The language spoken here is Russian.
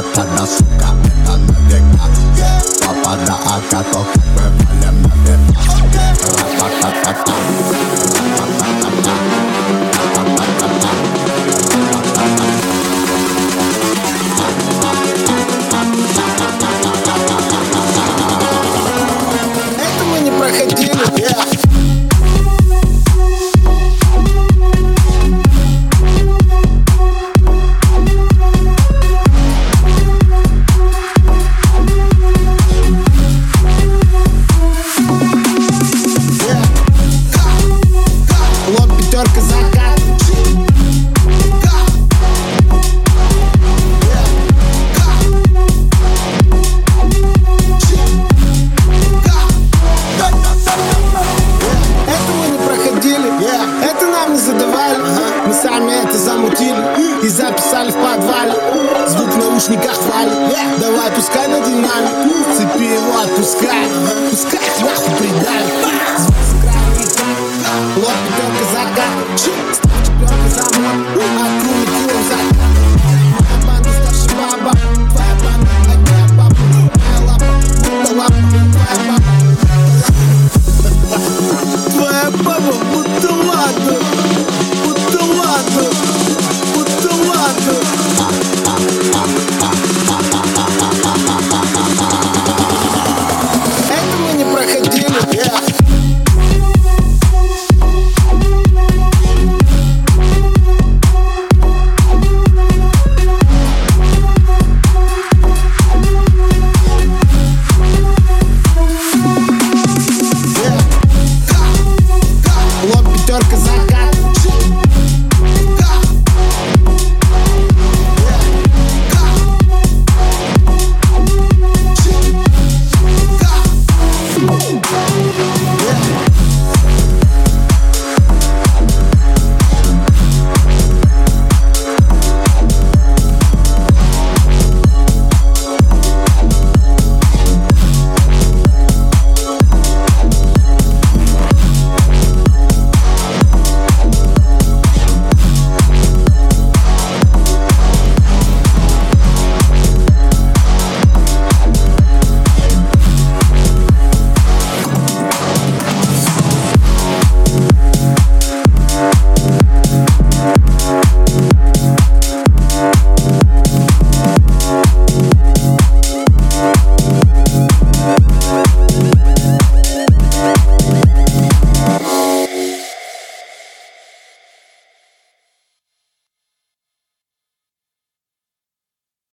Эта сука, это навека. Папа да ака, то как мы валим на ветах. Ра-та-та-та-та, ра-та-та-та-та, ра-та-та-та-та. Это мы не проходили, пятерка закат. Это мы не проходили, это нам не задавали. Мы сами это замутили и записали в подвале. Звук в наушниках валит. Давай пускай над нами, цепи его отпускай. Пускай их нахуй придавит. Звук с крайней. Вот пятерка закат.